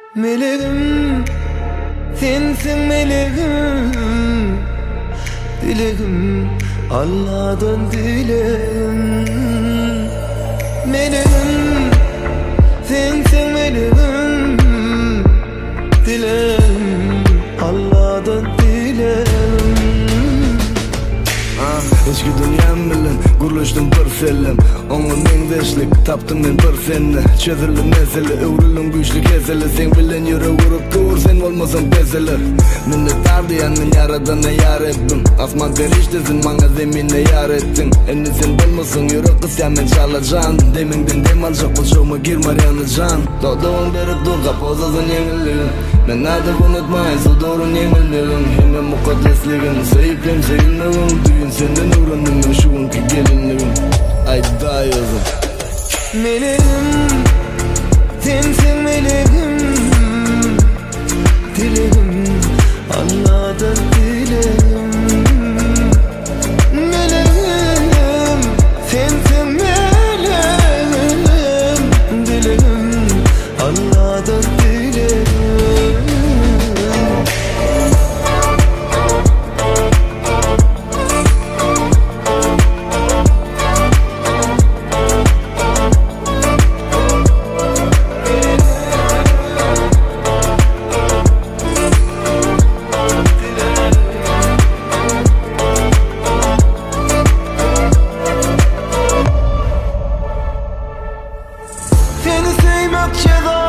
Meleğim, sensin meleğim, dileğim Allah'tan dileğim. Meleğim, sensin meleğim, dileğim Allah'tan dileğim. Eski dünyam bilen guruluşdum bir film. Onun mengdeşlik taptım men bir seni. Çözüldü mesele, öwrüldüm güçlü kesele. Sen bilen yürü vurup dur, sen olmasan bezeler. Minnettar diyen yaradana yar ettim. Asman deriştesin, bana zemine yar ettin. Endi sen bilmesin, yürü kız ya men çalacan. Deminden dem alacak buluşuma girmar yanacan. Doğduğun berip dur, kapozasın yengilliğin. Men adıp unutmayın, su doğrun yengilliğin. Hemen mukaddesliğin, seyiplen sevinliğin. Düğün senden öğrendim şu anki gelinliğin. Ay dayızım. Meleğim, sensin meleğim, dileğim Allah'tan dileğim. Meleğim, sensin meleğim, dileğim Allah'tan dileğim. Seni sevmek ceza,